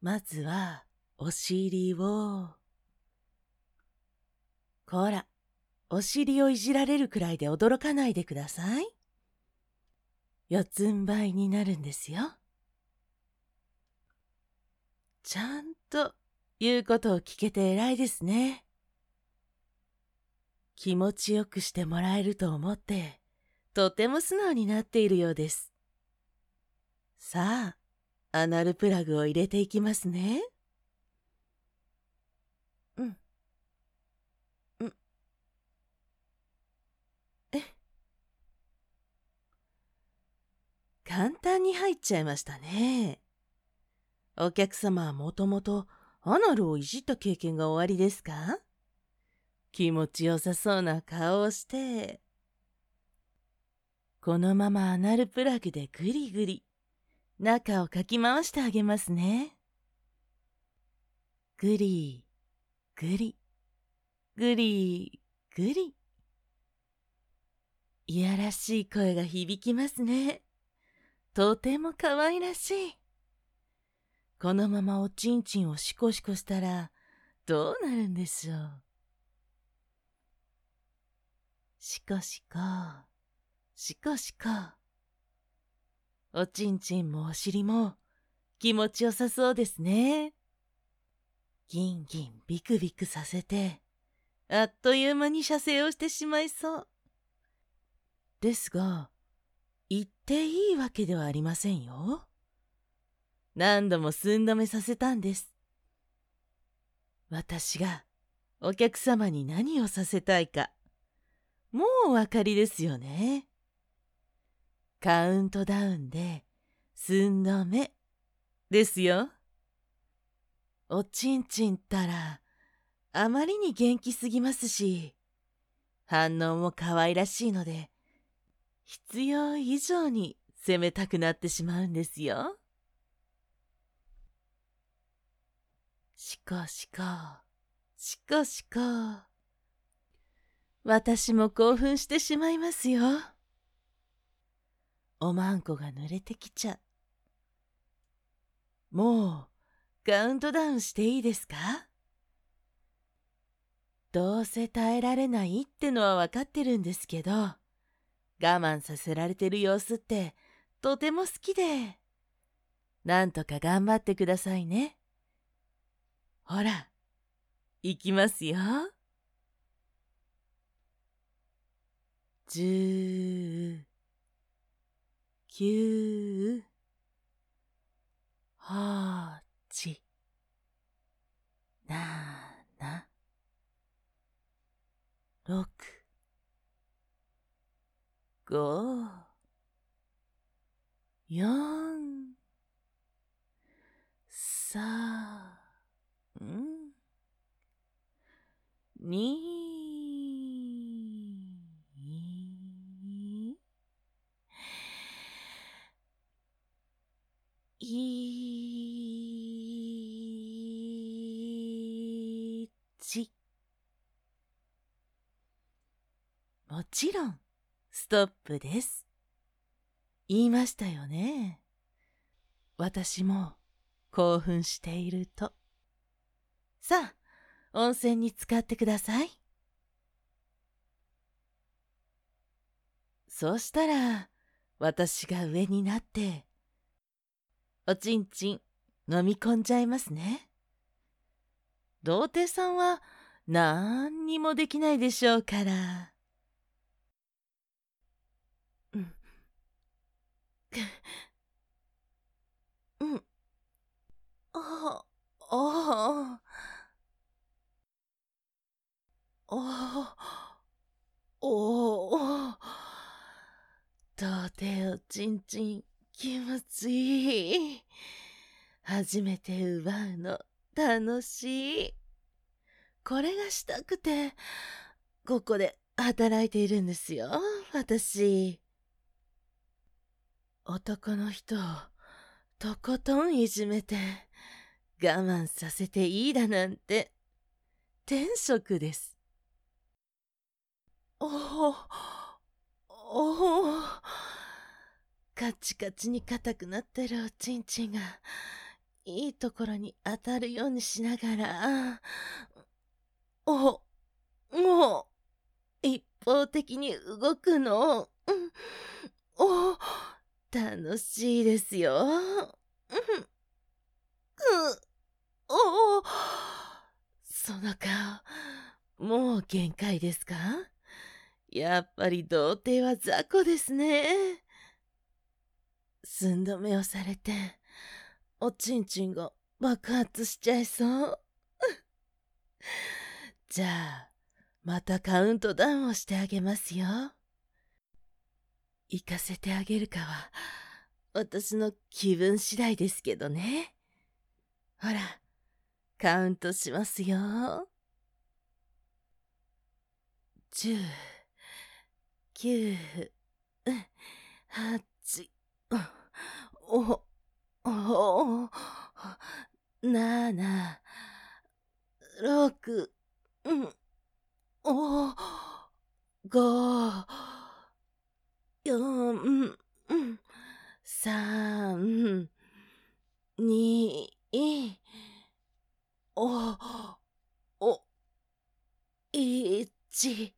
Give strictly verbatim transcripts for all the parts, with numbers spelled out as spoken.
まずは、お尻を、こら、お尻をいじられるくらいで驚かないでください。四つん這いになるんですよ。ちゃんと言うことを聞けて偉いですね。気持ちよくしてもらえると思って、とても素直になっているようです。さあ、アナルプラグを入れていきますね。うん。うん。え。簡単に入っちゃいましたね。お客様はもともとアナルをいじった経験がおありですか？気持ちよさそうな顔をして、このままアナルプラグでぐりぐり中をかき回してあげますね。ぐり、ぐり、ぐり、ぐり。いやらしい声が響きますね。とても可愛らしい。このままおちんちんをシコシコしたらどうなるんでしょう。シコシコ、シコシコ。おちんちんもお尻も気持ちよさそうですね。ギンギンビクビクさせて、あっという間に射精をしてしまいそう。ですが、言っていいわけではありませんよ。何度も寸止めさせたんです。私がお客様に何をさせたいか、もうお分かりですよね。カウントダウンで寸止めですよ。おちんちんったらあまりに元気すぎますし、反応も可愛らしいので、必要以上に攻めたくなってしまうんですよ。シコシコ、シコシコ。私も興奮してしまいますよ。おまんこが濡れてきちゃう。もうカウントダウンしていいですか？どうせ耐えられないってのはわかってるんですけど、我慢させられてる様子ってとても好きで、なんとか頑張ってくださいね。ほら、いきますよ。十、九、八、七、六、五、四、三、二、一。もちろん、ストップです。言いましたよね。私も興奮していると。さあ、温泉に浸かってください。そうしたら、私が上になって、おちんちん飲み込んじゃいますね。童貞さんはなんにもできないでしょうから。うん。うん。ああ。ああ。おお。童貞おちんちん気持ちいい。初めて奪うの楽しい。これがしたくて、ここで働いているんですよ、私。男の人をとことんいじめて我慢させていいだなんて天職です。おお、おお、カチカチに硬くなってるおちんちんがいいところに当たるようにしながら、お、もう、一方的に動くの、うん、お、楽しいですよ。うん、く、お、その顔、もう限界ですか？やっぱり童貞は雑魚ですね。寸止めをされて、おちんちんが爆発しちゃいそう。じゃあ、またカウントダウンをしてあげますよ。行かせてあげるかは、私の気分次第ですけどね。ほら、カウントしますよ。じゅう、きゅう、はち、お、お、なな、ろく、お、ご、よん、さん、に、お、お、いち。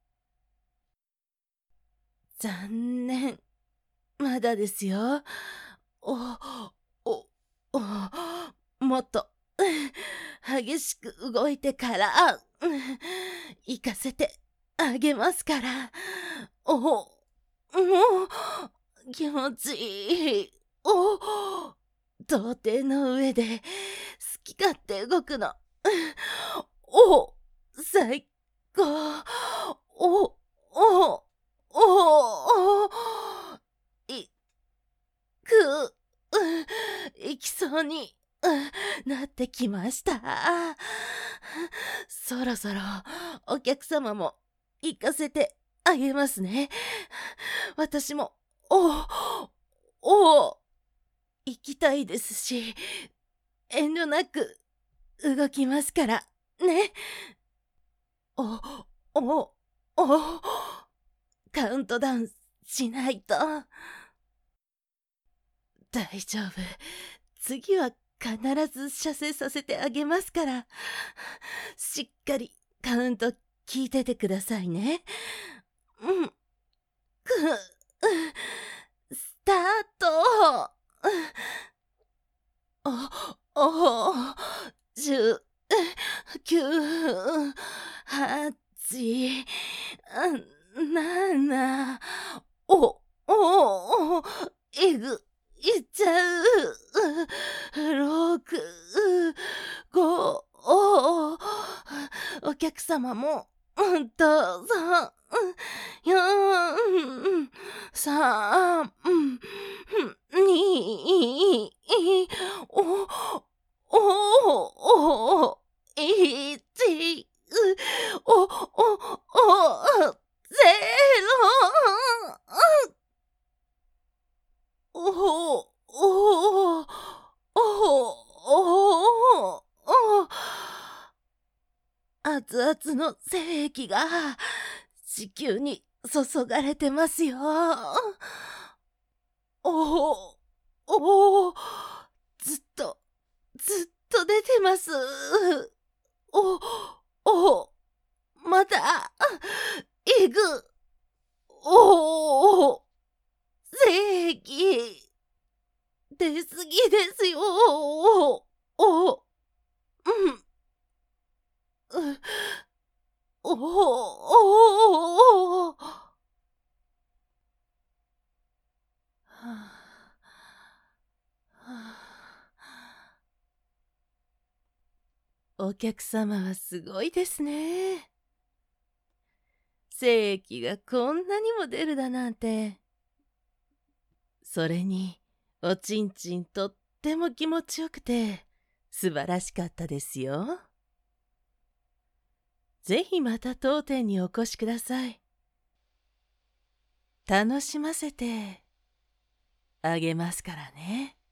残念。まだですよ。お、お、お、もっと、激しく動いてから、行かせてあげますから。お、もう、気持ちいい。お、童貞の上で、好き勝手動くの。お、最高。お、お、お、い、く、いきそうになってきました。そろそろお客様も行かせてあげますね。私も、お、お、行きたいですし、遠慮なく動きますからね。お、お、お、カウントダウンしないと。大丈夫。次は必ず射精させてあげますから。しっかりカウント聞いててくださいね。うん。く、スタート。お、お、じゅう、きゅう、はち、なな、お、お、いぐ、いっちゃう、ろく、ご、お客様も、どうぞ、よん、さん、に、お、お、お、いち、お、お、お、ゼロ、お、お、お、お、お、熱々の精液が子宮に注がれてますよ。お、お、ずっと、ずっと出てます。お、お、また、えぐ、お、精液、出すぎですよ。お、うん、う、お、お、はあ、はあ、お客様はすごいですね。精液がこんなにも出るだなんて。それに、おちんちんとっても気持ちよくて、素晴らしかったですよ。ぜひまた当店にお越しください。楽しませてあげますからね。